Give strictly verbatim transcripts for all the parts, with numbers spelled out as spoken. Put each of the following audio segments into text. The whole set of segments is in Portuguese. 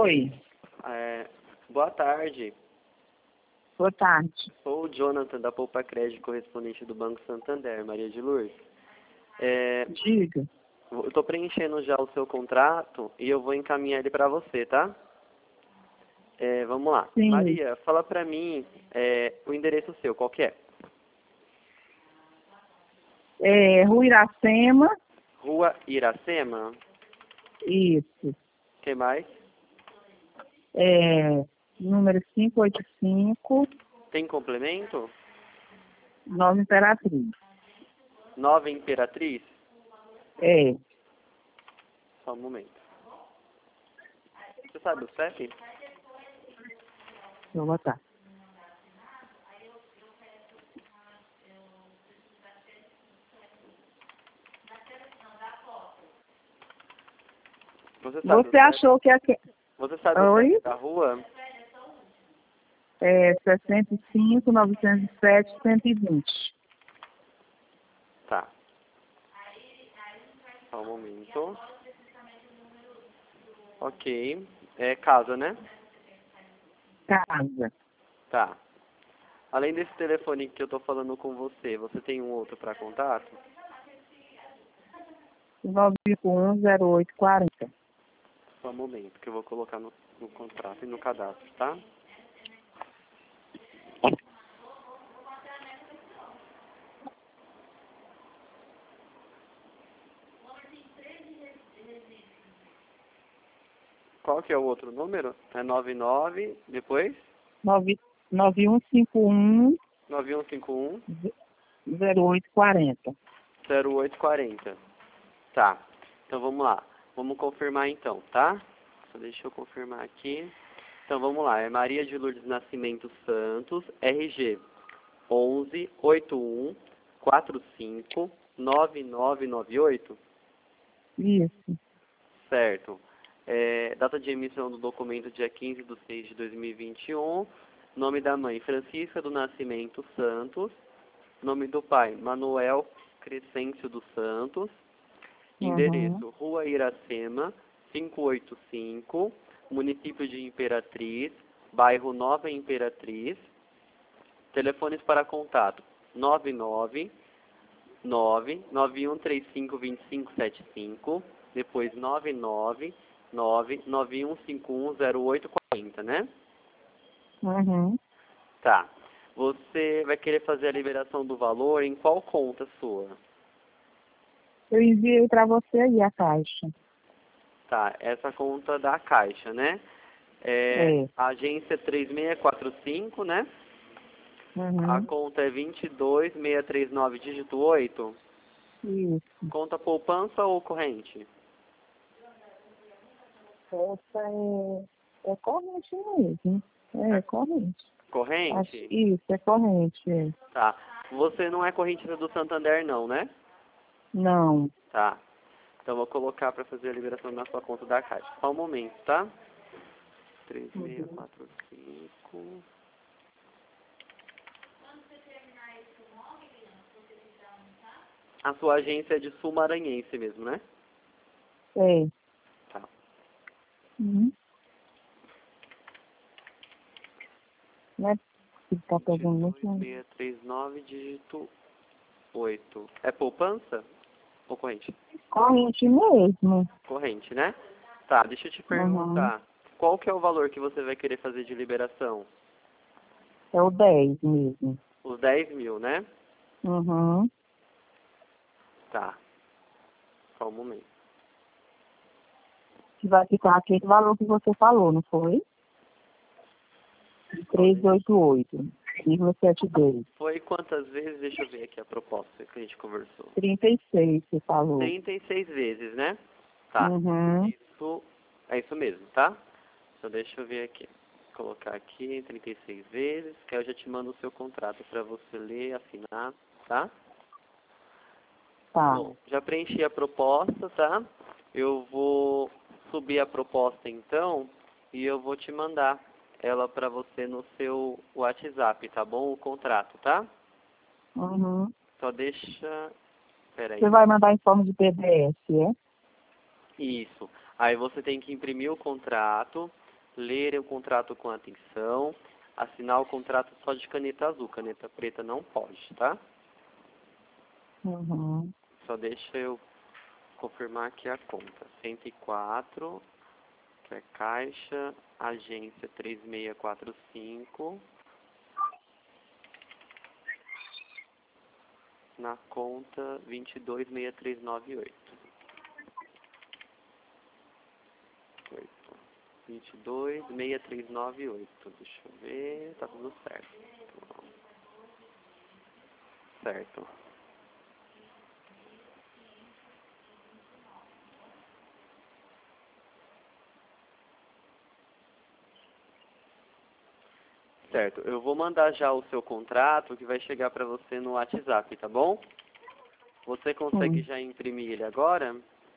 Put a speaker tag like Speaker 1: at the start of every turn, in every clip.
Speaker 1: Oi,
Speaker 2: É, boa tarde.
Speaker 1: boa tarde.
Speaker 2: Sou o Jonathan da Poupa Crédito, correspondente do Banco Santander, Maria de Lourdes. É,
Speaker 1: Diga.
Speaker 2: eu estou preenchendo já o seu contrato e eu vou encaminhar ele para você, tá? É, vamos lá.
Speaker 1: Sim.
Speaker 2: Maria, fala para mim é, o endereço seu, qual que é?
Speaker 1: É, Rua Iracema,
Speaker 2: Rua Iracema?
Speaker 1: isso.
Speaker 2: Que mais?
Speaker 1: É, número quinhentos e oitenta e cinco,
Speaker 2: Tem complemento?
Speaker 1: Nova Imperatriz.
Speaker 2: Nova Imperatriz?
Speaker 1: É,
Speaker 2: Só um momento. Você sabe o C E P?
Speaker 1: vou botar.
Speaker 2: Você sabe
Speaker 1: Você
Speaker 2: o C E P?
Speaker 1: achou que aqui...
Speaker 2: Você sabe o
Speaker 1: Oi?
Speaker 2: C E P da rua?
Speaker 1: É sessenta e cinco, novecentos e sete, cento e vinte.
Speaker 2: Tá. Só um momento. Ok. É casa, né?
Speaker 1: Casa.
Speaker 2: Tá. Além desse telefone que eu tô falando com você, você tem um outro para contato?
Speaker 1: nove cinco um, zero oito quatro zero.
Speaker 2: Só um momento, que eu vou colocar no, no contrato e no cadastro, tá? Qual que é o outro número? É nove nove, depois?
Speaker 1: nove um cinco um,
Speaker 2: nove um cinco um,
Speaker 1: zero oito quatro zero.
Speaker 2: zero oito quatro zero. Tá. Então vamos lá. Vamos confirmar então, tá? Só deixa eu confirmar aqui. Então vamos lá. É Maria de Lourdes Nascimento Santos, R G onze oitenta e um quarenta e cinco nove nove nove oito.
Speaker 1: Isso.
Speaker 2: Certo. É, data de emissão do documento dia quinze de seis de dois mil e vinte e um. Nome da mãe, Francisca do Nascimento Santos. Nome do pai, Manuel Crescêncio dos Santos.
Speaker 1: Uhum.
Speaker 2: Endereço, Rua Iracema, quinhentos e oitenta e cinco, município de Imperatriz, bairro Nova Imperatriz. Telefones para contato, nove nove nove nove um três cinco dois cinco sete cinco, depois nove nove nove nove um cinco um zero oito quatro zero, né?
Speaker 1: Uhum.
Speaker 2: Tá. Você vai querer fazer a liberação do valor em qual conta sua?
Speaker 1: Eu enviei para você aí a caixa.
Speaker 2: Tá, essa conta da Caixa, né? É,
Speaker 1: É.
Speaker 2: a agência três seis quatro cinco, né? A
Speaker 1: Uhum.
Speaker 2: conta é vinte e dois seiscentos e trinta e nove, dígito oito.
Speaker 1: Isso.
Speaker 2: Conta poupança ou corrente?
Speaker 1: Essa é, é corrente mesmo. É corrente. Acho,
Speaker 2: Corrente?
Speaker 1: isso, é corrente. É.
Speaker 2: Tá. Você não é correntista do Santander, não, né?
Speaker 1: Não.
Speaker 2: Tá. Então vou colocar para fazer a liberação na sua conta da Caixa. Só um momento, tá? três seis
Speaker 1: Uhum.
Speaker 2: quatro cinco. A sua agência é de Sul Maranhense mesmo, né?
Speaker 1: É.
Speaker 2: Tá.
Speaker 1: Uhum. Não é que tá pegando muito. não.
Speaker 2: vinte e dois mil seiscentos e trinta e nove, dígito oito. É poupança ou corrente?
Speaker 1: Corrente mesmo.
Speaker 2: Corrente, né? Tá, deixa eu te
Speaker 1: Uhum.
Speaker 2: perguntar. Qual que é o valor que você vai querer fazer de liberação?
Speaker 1: É o dez mesmo.
Speaker 2: Os dez mil, né?
Speaker 1: Uhum.
Speaker 2: Tá. Só um momento.
Speaker 1: Que vai ficar aquele valor que você falou, não foi? trezentos e oitenta e oito vírgula setenta e dois.
Speaker 2: Foi quantas vezes? Deixa eu ver aqui a proposta que a gente conversou.
Speaker 1: trinta e seis, você falou.
Speaker 2: trinta e seis vezes, né? Tá.
Speaker 1: Uhum.
Speaker 2: Isso é isso mesmo, tá? Então deixa eu ver aqui. Vou colocar aqui trinta e seis vezes, que aí eu já te mando o seu contrato para você ler, assinar, tá?
Speaker 1: Tá.
Speaker 2: Bom, já preenchi a proposta, tá? Eu vou subir a proposta então e eu vou te mandar ela para você no seu WhatsApp, tá bom? O contrato, tá?
Speaker 1: Uhum.
Speaker 2: Só deixa... Peraí.
Speaker 1: Você vai mandar em forma de P D F, é?
Speaker 2: Isso. Aí você tem que imprimir o contrato, ler o contrato com atenção, assinar o contrato só de caneta azul, caneta preta não pode, tá?
Speaker 1: Uhum.
Speaker 2: Só deixa eu confirmar aqui a conta. cento e quatro, que é Caixa, agência três seis quatro cinco, na conta vinte e dois, seis três nove oito. vinte e dois, seis três nove oito. Deixa eu ver, tá tudo certo. Certo. Certo, eu vou mandar já o seu contrato que vai chegar para você no WhatsApp, tá bom? Você consegue
Speaker 1: Hum.
Speaker 2: já imprimir ele agora?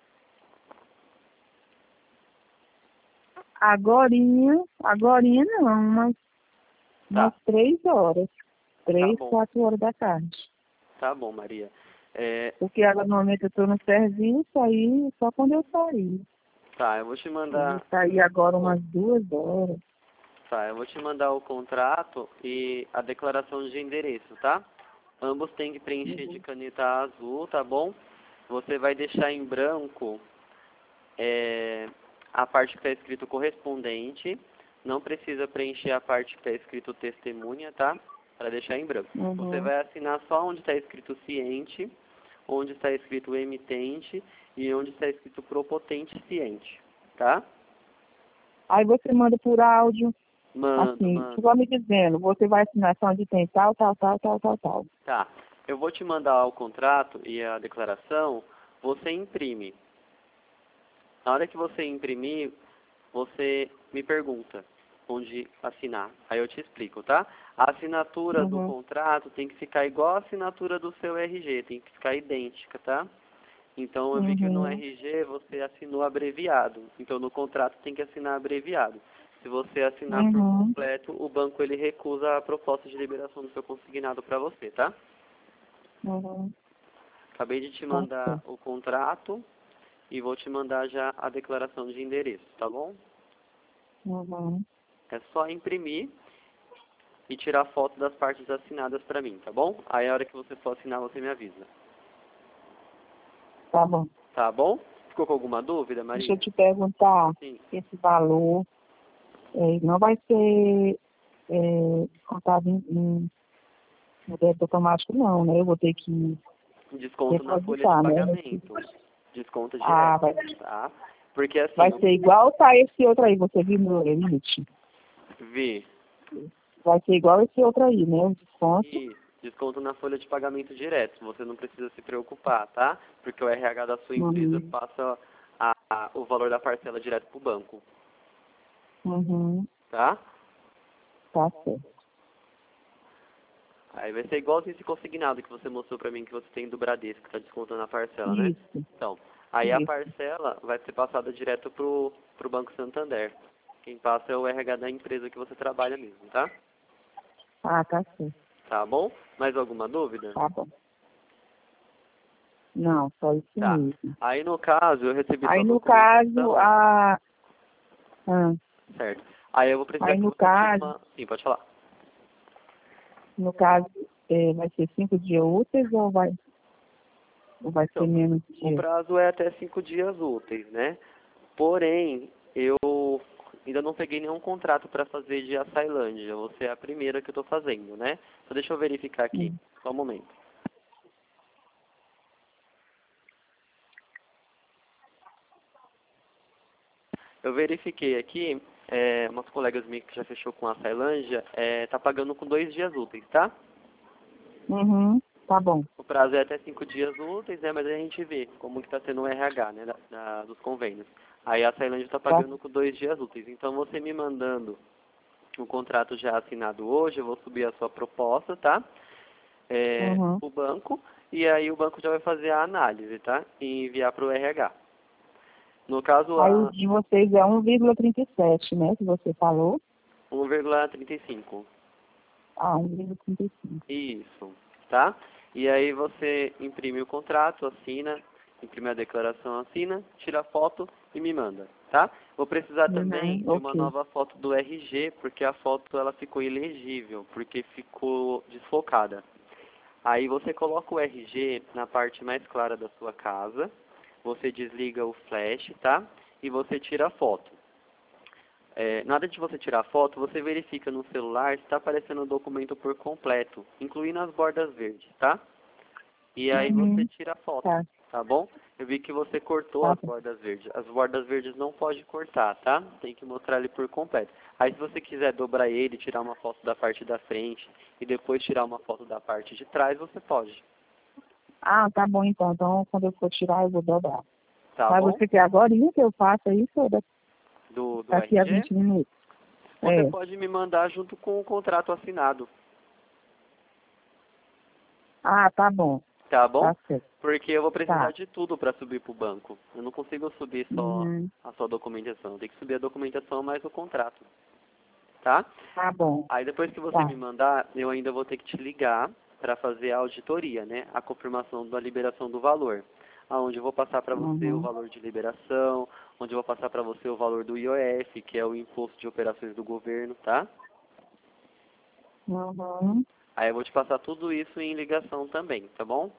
Speaker 1: Agorinha, agorinha não, umas,
Speaker 2: Tá,
Speaker 1: umas três horas. Três,
Speaker 2: bom.
Speaker 1: quatro horas da tarde.
Speaker 2: Tá bom, Maria. É,
Speaker 1: Porque agora no momento eu estou no serviço, aí só quando eu sair.
Speaker 2: tá, eu vou te
Speaker 1: Eu vou
Speaker 2: mandar.
Speaker 1: sair agora umas duas horas.
Speaker 2: Tá, eu vou te mandar o contrato e a declaração de endereço, tá? Ambos têm que preencher de caneta azul, tá bom? Você vai deixar em branco é, a parte que está escrito correspondente. Não precisa preencher a parte que está escrito testemunha, tá? Para deixar em branco.
Speaker 1: Uhum.
Speaker 2: Você vai assinar só onde está escrito ciente, onde está escrito emitente e onde está escrito propotente ciente, tá?
Speaker 1: Aí você manda por áudio,
Speaker 2: Mando,
Speaker 1: assim,
Speaker 2: mando.
Speaker 1: igual me dizendo, você vai assinar só onde tem tal, tal, tal, tal, tal, tal.
Speaker 2: Tá. Eu vou te mandar o contrato e a declaração, você imprime. Na hora que você imprimir, você me pergunta onde assinar. Aí eu te explico, tá? A assinatura do
Speaker 1: Uhum.
Speaker 2: contrato tem que ficar igual a assinatura do seu R G, tem que ficar idêntica, tá? Então eu vi que no
Speaker 1: Uhum.
Speaker 2: R G você assinou abreviado. Então no contrato tem que assinar abreviado. Se você assinar por
Speaker 1: Uhum.
Speaker 2: completo, o banco ele recusa a proposta de liberação do seu consignado para você, tá?
Speaker 1: Uhum.
Speaker 2: Acabei de te
Speaker 1: Tá
Speaker 2: mandar
Speaker 1: certo.
Speaker 2: o contrato e vou te mandar já a declaração de endereço, tá bom?
Speaker 1: Uhum.
Speaker 2: É só imprimir e tirar foto das partes assinadas para mim, tá bom? Aí a hora que você for assinar, você me avisa.
Speaker 1: Tá bom.
Speaker 2: Tá bom? Ficou com alguma dúvida,
Speaker 1: Deixa eu
Speaker 2: Maria?
Speaker 1: te perguntar,
Speaker 2: Sim.
Speaker 1: esse valor é, não vai ser é, contado em, em no débito automático, não, né? Eu vou ter que
Speaker 2: Desconto na folha de
Speaker 1: depositar, né? Nesse-
Speaker 2: pagamento. Desconto
Speaker 1: Ah,
Speaker 2: direto,
Speaker 1: vai,
Speaker 2: tá? Porque assim,
Speaker 1: vai
Speaker 2: eu
Speaker 1: ser igual tá esse outro aí, você viu no limite?
Speaker 2: vi.
Speaker 1: Vai ser igual esse outro aí, né? O desconto.
Speaker 2: Isso, desconto na folha de pagamento direto. Você não precisa se preocupar, tá? Porque o R H da sua empresa
Speaker 1: Uhum.
Speaker 2: passa a, a- o valor da parcela direto pro banco,
Speaker 1: Uhum.
Speaker 2: tá?
Speaker 1: Tá certo.
Speaker 2: Aí vai ser igual esse consignado que você mostrou pra mim que você tem do Bradesco, que tá descontando a parcela, né?
Speaker 1: Isso.
Speaker 2: Então, aí a
Speaker 1: Isso.
Speaker 2: parcela vai ser passada direto pro, pro Banco Santander. Quem passa é o R H da empresa que você trabalha mesmo, tá?
Speaker 1: Ah, tá certo.
Speaker 2: Tá bom? Mais alguma dúvida?
Speaker 1: Tá bom. Não, só isso
Speaker 2: Tá.
Speaker 1: mesmo.
Speaker 2: Aí no caso, eu recebi
Speaker 1: Aí
Speaker 2: sua
Speaker 1: no caso,
Speaker 2: documentação,
Speaker 1: a. Ah,
Speaker 2: certo. Aí eu vou precisar
Speaker 1: aí
Speaker 2: que
Speaker 1: no
Speaker 2: você tire
Speaker 1: caso,
Speaker 2: uma... Sim, pode falar.
Speaker 1: no caso, é, vai ser cinco dias úteis ou vai, ou vai ser
Speaker 2: Então,
Speaker 1: menos
Speaker 2: o
Speaker 1: dias?
Speaker 2: prazo é até cinco dias úteis, né? Porém, eu ainda não peguei nenhum contrato para fazer de Açailândia. Você é a primeira que eu estou fazendo, né? Só deixa eu verificar aqui.
Speaker 1: Hum.
Speaker 2: Só um momento. Eu verifiquei aqui, é, umas colegas minhas que já fechou com a Açailândia, é, tá pagando com dois dias úteis, tá?
Speaker 1: Uhum. Tá bom.
Speaker 2: O prazo é até cinco dias úteis, né? Mas a gente vê como que está sendo o R H, né? Da, da- dos convênios. Aí a Açailândia está
Speaker 1: Tá.
Speaker 2: pagando com dois dias úteis. Então você me mandando o contrato já assinado hoje, eu vou subir a sua proposta, tá? É,
Speaker 1: Uhum.
Speaker 2: o banco, e aí o banco já vai fazer a análise, tá? E enviar para o R H. No caso,
Speaker 1: Aí o
Speaker 2: a
Speaker 1: de vocês é um vírgula trinta e sete, né? Que você falou.
Speaker 2: um vírgula trinta e cinco.
Speaker 1: Ah, um vírgula trinta e cinco.
Speaker 2: Isso, tá? E aí você imprime o contrato, assina, imprime a declaração, assina, tira a foto e me manda, tá? Vou precisar
Speaker 1: Uhum,
Speaker 2: também de uma
Speaker 1: ok.
Speaker 2: nova foto do R G, porque a foto ela ficou ilegível, porque ficou desfocada. Aí você coloca o R G na parte mais clara da sua casa, você desliga o flash, tá? E você tira a foto. É, na hora de você tirar a foto, você verifica no celular se está aparecendo o documento por completo, incluindo as bordas verdes, tá? E aí você
Speaker 1: Uhum,
Speaker 2: tira a foto,
Speaker 1: tá,
Speaker 2: tá bom? Eu vi que você cortou
Speaker 1: tá
Speaker 2: as
Speaker 1: bom.
Speaker 2: bordas verdes. As bordas verdes não pode cortar, tá? Tem que mostrar ele por completo. Aí se você quiser dobrar ele, tirar uma foto da parte da frente e depois tirar uma foto da parte de trás, você pode,
Speaker 1: Ah, tá bom então. Então, quando eu for tirar, eu vou dobrar.
Speaker 2: tá
Speaker 1: Mas
Speaker 2: bom?
Speaker 1: você quer agora que eu faça isso ou
Speaker 2: Do, do
Speaker 1: daqui a
Speaker 2: R G.
Speaker 1: vinte minutos?
Speaker 2: Você
Speaker 1: É.
Speaker 2: pode me mandar junto com o contrato assinado,
Speaker 1: Ah, tá bom.
Speaker 2: tá bom?
Speaker 1: Tá certo.
Speaker 2: Porque eu vou precisar
Speaker 1: Tá.
Speaker 2: de tudo para subir para o banco. Eu não consigo subir só
Speaker 1: Uhum,
Speaker 2: a sua documentação. Tem que subir a documentação mais o contrato, tá?
Speaker 1: tá bom.
Speaker 2: Aí depois que você
Speaker 1: Tá.
Speaker 2: me mandar, eu ainda vou ter que te ligar para fazer a auditoria, né? A confirmação da liberação do valor. Aonde eu vou passar para você o
Speaker 1: Uhum,
Speaker 2: valor de liberação, onde eu vou passar para você o valor do I O F, que é o Imposto de Operações do Governo, tá?
Speaker 1: uhum,
Speaker 2: Aí eu vou te passar tudo isso em ligação também, tá bom?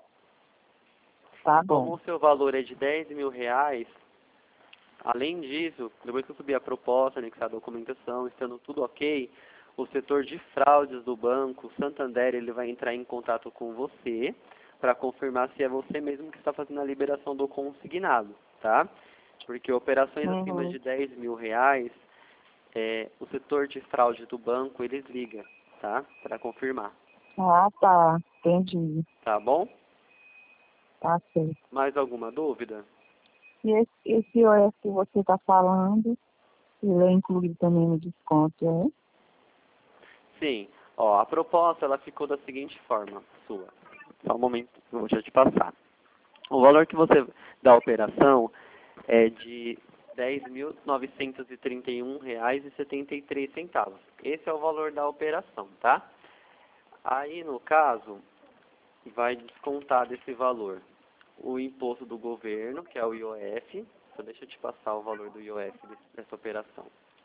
Speaker 1: tá
Speaker 2: E como
Speaker 1: bom.
Speaker 2: o seu valor é de dez mil reais, além disso, depois que eu subir a proposta, anexar a documentação, estando tudo ok, o setor de fraudes do banco, o Santander, ele vai entrar em contato com você para confirmar se é você mesmo que está fazendo a liberação do consignado, tá? Porque operações acima
Speaker 1: Uhum.
Speaker 2: de dez mil reais, é, o setor de fraude do banco, eles ligam, tá? Para confirmar,
Speaker 1: Ah, tá. Entendi.
Speaker 2: tá bom?
Speaker 1: Tá certo.
Speaker 2: Mais alguma dúvida?
Speaker 1: E esse, esse I O F que você está falando, ele é incluído também no desconto, é?
Speaker 2: Sim. Ó, a proposta ela ficou da seguinte forma, sua. Só um momento, eu vou já te passar. O valor que você da operação é de dez mil novecentos e trinta e um reais e setenta e três centavos. Esse é o valor da operação, tá? Aí, no caso, vai descontar desse valor o imposto do governo, que é o I O F. Só deixa eu te passar o valor do I O F desse- dessa operação.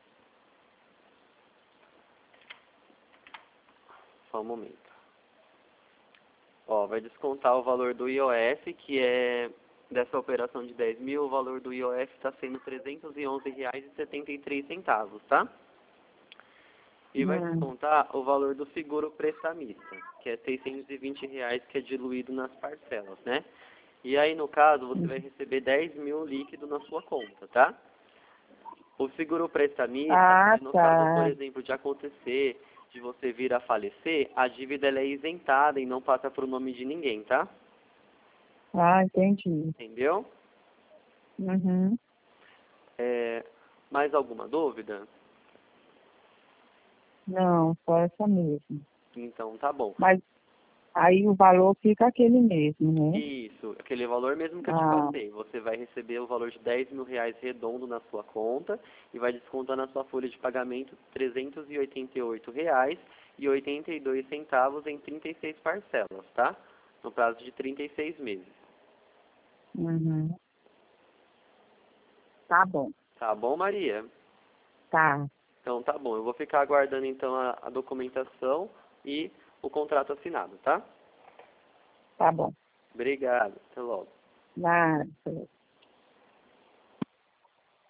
Speaker 2: Só um momento. Ó, vai descontar o valor do I O F, que é dessa operação de dez mil, o valor do I O F está sendo trezentos e onze reais e setenta e três centavos, tá? E vai
Speaker 1: Hum.
Speaker 2: descontar o valor do seguro prestamista, que é seiscentos e vinte reais, que é diluído nas parcelas, né? E aí, no caso, você vai receber dez mil líquido na sua conta, tá? O seguro prestamista,
Speaker 1: Ah,
Speaker 2: se no caso, por
Speaker 1: tá.
Speaker 2: exemplo, de acontecer de você vir a falecer, a dívida ela é isentada e não passa para o nome de ninguém, tá?
Speaker 1: Ah, entendi.
Speaker 2: Entendeu?
Speaker 1: Uhum.
Speaker 2: É, mais alguma dúvida?
Speaker 1: Não, só essa mesmo.
Speaker 2: Então, tá bom.
Speaker 1: Mas aí o valor fica aquele mesmo, né?
Speaker 2: Isso, aquele valor mesmo que eu te
Speaker 1: Ah,
Speaker 2: passei. Você vai receber o valor de dez mil reais redondo na sua conta e vai descontar na sua folha de pagamento trezentos e oitenta e oito reais e oitenta e dois centavos em trinta e seis parcelas, tá? No prazo de trinta e seis meses.
Speaker 1: uhum. Tá bom.
Speaker 2: Tá bom, Maria?
Speaker 1: Tá,
Speaker 2: Então tá bom. Eu vou ficar aguardando então a, a documentação e o contrato assinado, tá?
Speaker 1: tá bom.
Speaker 2: Obrigado. Até logo.
Speaker 1: Nada.